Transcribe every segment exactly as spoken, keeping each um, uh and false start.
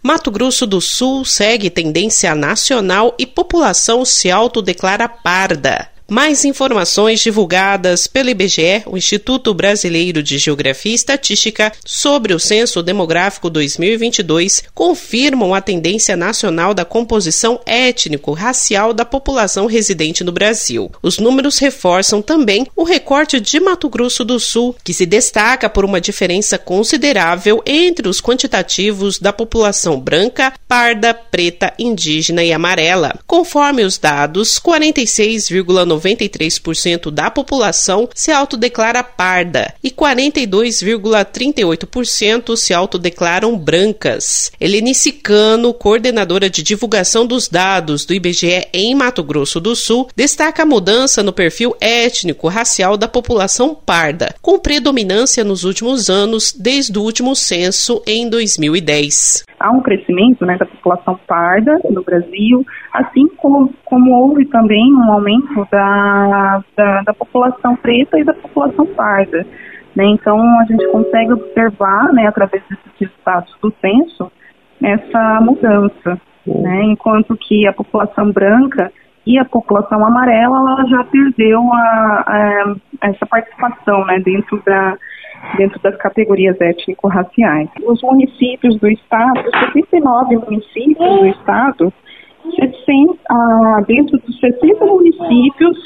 Mato Grosso do Sul segue tendência nacional e população se autodeclara parda. Mais informações divulgadas pelo I B G E, o Instituto Brasileiro de Geografia e Estatística, sobre o Censo Demográfico dois mil e vinte e dois, confirmam a tendência nacional da composição étnico-racial da população residente no Brasil. Os números reforçam também o recorte de Mato Grosso do Sul, que se destaca por uma diferença considerável entre os quantitativos da população branca, parda, preta, indígena e amarela. Conforme os dados, quarenta e seis vírgula noventa e três por cento da população se autodeclara parda e quarenta e dois vírgula trinta e oito por cento se autodeclaram brancas. Elenice Cano, coordenadora de divulgação dos dados do I B G E em Mato Grosso do Sul, destaca a mudança no perfil étnico-racial da população parda, com predominância nos últimos anos, desde o último censo em dois mil e dez. Há um crescimento, né, da população parda no Brasil, assim como, como houve também um aumento da, da, da população preta e da população parda. Né? Então, a gente consegue observar, né, através desses resultados do censo, essa mudança. Né? Enquanto que a população branca e a população amarela, ela já perdeu a, a, essa participação, né, dentro da dentro das categorias étnico-raciais. Os municípios do estado, setenta e nove municípios do estado, sessenta, ah, dentro dos sessenta municípios,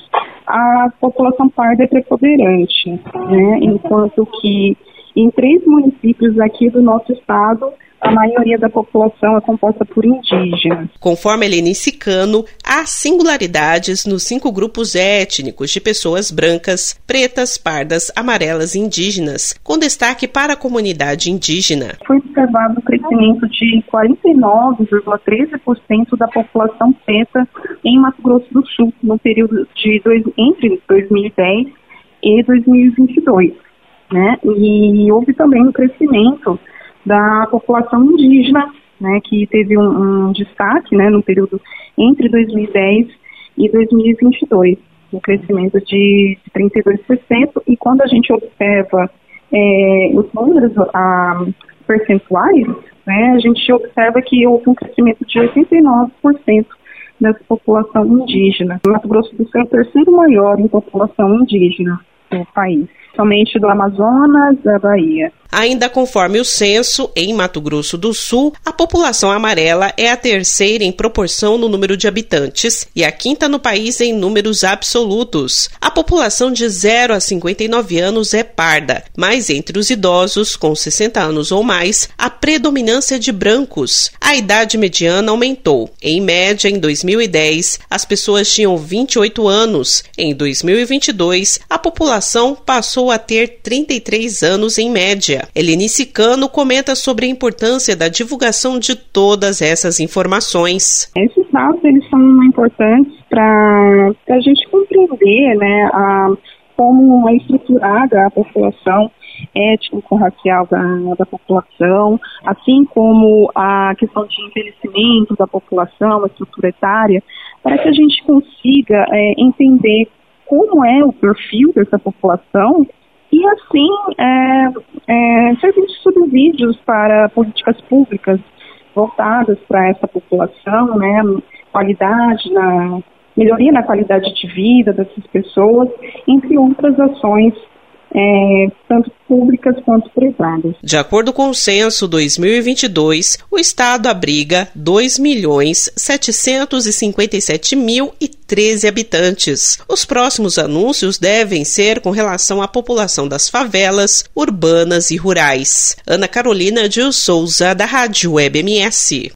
a população parda é preponderante, né? Enquanto que em três municípios aqui do nosso estado, a maioria da população é composta por indígenas. Conforme Elenice Cano, há singularidades nos cinco grupos étnicos de pessoas brancas, pretas, pardas, amarelas e indígenas, com destaque para a comunidade indígena. Foi observado um crescimento de quarenta e nove vírgula treze por cento da população preta em Mato Grosso do Sul, no período de dois, entre dois mil e dez e dois mil e vinte e dois. Né? E houve também um crescimento da população indígena, né, que teve um, um destaque, né, no período entre dois mil e dez e dois mil e vinte e dois, um crescimento de trinta e dois por cento, e quando a gente observa é, os números a, percentuais, né, a gente observa que houve um crescimento de oitenta e nove por cento dessa população indígena. O Mato Grosso do Sul é o terceiro maior em população indígena do país, somente do Amazonas, da Bahia. Ainda conforme o censo, em Mato Grosso do Sul, a população amarela é a terceira em proporção no número de habitantes e a quinta no país em números absolutos. A população de zero a cinquenta e nove anos é parda, mas entre os idosos com sessenta anos ou mais, a predominância de brancos. A idade mediana aumentou. Em média, em dois mil e dez, as pessoas tinham vinte e oito anos. Em dois mil e vinte e dois, a população passou a ter trinta e três anos em média. Elenice Cano comenta sobre a importância da divulgação de todas essas informações. Esses dados eles são importantes para a gente compreender, né, a, como é estruturada a população étnico-racial da, da população, assim como a questão de envelhecimento da população, a estrutura etária, para que a gente consiga é, entender como é o perfil dessa população e, assim, é, é, servir de subsídios para políticas públicas voltadas para essa população, né, qualidade, na, melhoria na qualidade de vida dessas pessoas, entre outras ações, É, tanto públicas quanto privadas. De acordo com o censo dois mil e vinte e dois, o estado abriga dois milhões setecentos e cinquenta e sete mil e treze habitantes. Os próximos anúncios devem ser com relação à população das favelas, urbanas e rurais. Ana Carolina de Souza, da Rádio Web M S.